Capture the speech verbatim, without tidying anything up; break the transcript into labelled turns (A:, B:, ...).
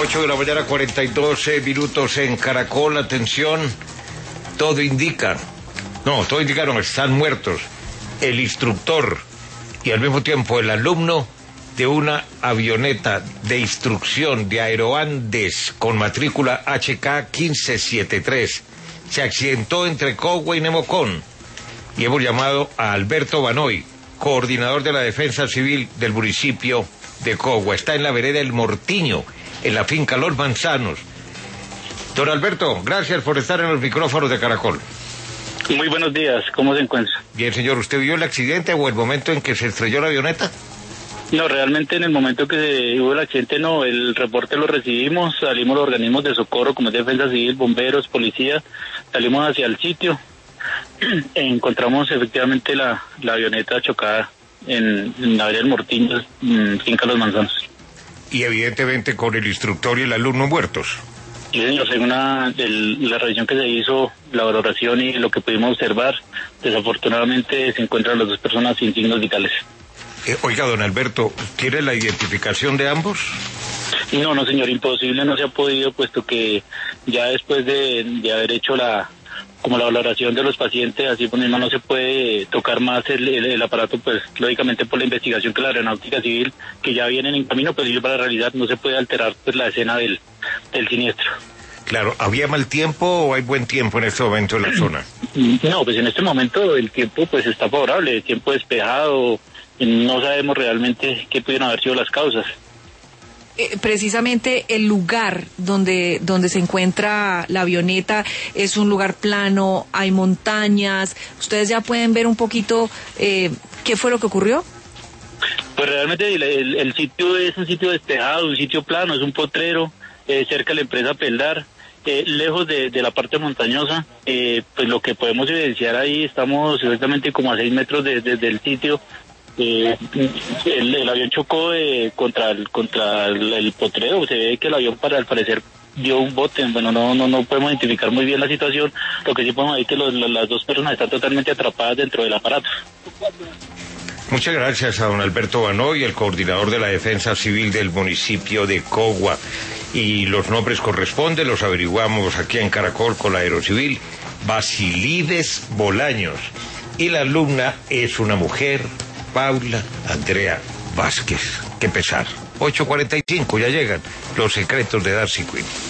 A: ocho de la mañana, cuarenta y dos minutos en Caracol. Atención, todo indica, no, todo indica, no, están muertos el instructor y al mismo tiempo el alumno de una avioneta de instrucción de Aeroandes con matrícula H K quince setenta y tres. Se accidentó entre Cogua y Nemocón y hemos llamado a Alberto Banoy, coordinador de la Defensa Civil del municipio de Cogua. Está en la vereda El Mortiño, en la finca Los Manzanos. Don Alberto, gracias por estar en los micrófonos de Caracol.
B: Muy buenos días, ¿cómo se encuentra?
A: Bien, señor, ¿usted vio el accidente o el momento en que se estrelló la avioneta?
B: No, realmente en el momento que hubo el accidente no, el reporte lo recibimos, salimos los organismos de socorro como es Defensa Civil, bomberos, policía, salimos hacia el sitio e encontramos efectivamente la, la avioneta chocada en, en la vereda del Mortiño, en finca Los Manzanos.
A: Y evidentemente con el instructor y el alumno muertos.
B: Sí, señor, según la, el, la revisión que se hizo, la valoración y lo que pudimos observar, desafortunadamente se encuentran las dos personas sin signos vitales.
A: Eh, oiga, don Alberto, ¿tiene la identificación de ambos?
B: No, no, señor, imposible, no se ha podido, puesto que ya después de, de haber hecho la como la valoración de los pacientes, así por mismo no se puede tocar más el, el, el aparato, pues lógicamente por la investigación que la Aeronáutica Civil, que ya vienen en camino, pues ellos para realizar, no se puede alterar pues la escena del, del siniestro.
A: Claro, ¿había mal tiempo o hay buen tiempo en este momento en la zona?
B: No, pues en este momento el tiempo pues está favorable, el tiempo despejado, no sabemos realmente qué pudieron haber sido las causas.
C: Eh, precisamente el lugar donde donde se encuentra la avioneta es un lugar plano, hay montañas. ¿Ustedes ya pueden ver un poquito eh, qué fue lo que ocurrió?
B: Pues realmente el, el, el sitio es un sitio despejado, un sitio plano, es un potrero, eh, cerca de la empresa Peldar, eh, lejos de, de la parte montañosa. Eh, pues lo que podemos evidenciar ahí, estamos exactamente como a seis metros de, de, del sitio. Eh, el, el avión chocó eh, contra el contra el, el potrero. Se ve que el avión para al parecer dio un bote. Bueno, no no no podemos identificar muy bien la situación. Lo que sí podemos ver es que los, las dos personas están totalmente atrapadas dentro del aparato.
A: Muchas gracias a don Alberto Banoy, el coordinador de la Defensa Civil del municipio de Cogua. Y los nombres corresponden, los averiguamos aquí en Caracol con la Aerocivil. Basilides Bolaños. Y la alumna es una mujer, Paula Andrea Vázquez. Qué pesar. ocho cuarenta y cinco, ya llegan los secretos de Darcy Quinn.